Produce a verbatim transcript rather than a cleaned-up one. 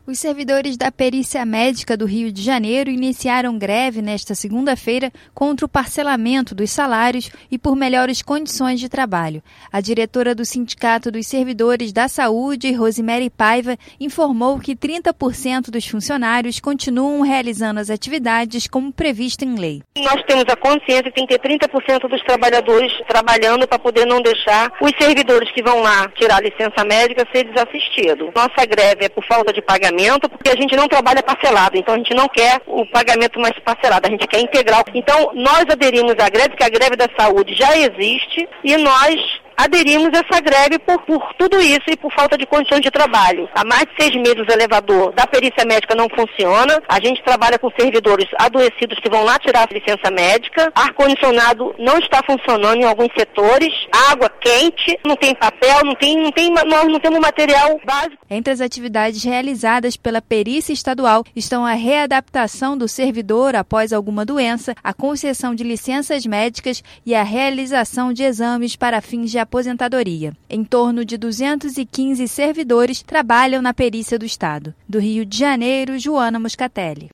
Os servidores da Perícia Médica do Rio de Janeiro iniciaram greve nesta segunda-feira contra o parcelamento dos salários e por melhores condições de trabalho. A diretora do Sindicato dos Servidores da Saúde, Rosemary Paiva, informou que trinta por cento dos funcionários continuam realizando as atividades como previsto em lei. Nós temos a consciência que tem que ter trinta por cento dos trabalhadores trabalhando para poder não deixar os servidores que vão lá tirar a licença médica ser desassistidos. Nossa greve é por falta de pagamento, porque a gente não trabalha parcelado, então a gente não quer o pagamento mais parcelado, a gente quer integral. Então nós aderimos à greve, porque a greve da saúde já existe, e nós aderimos a essa greve por, por tudo isso e por falta de condições de trabalho. Há mais de seis meses o elevador da perícia médica não funciona, a gente trabalha com servidores adoecidos que vão lá tirar a licença médica, ar-condicionado não está funcionando em alguns setores, água quente, não tem papel, não tem, não tem, nós não temos material básico. Entre as atividades realizadas pela perícia estadual estão a readaptação do servidor após alguma doença, a concessão de licenças médicas e a realização de exames para fins de aposentadoria. Em torno de duzentos e quinze servidores trabalham na perícia do Estado. Do Rio de Janeiro, Joana Moscatelli.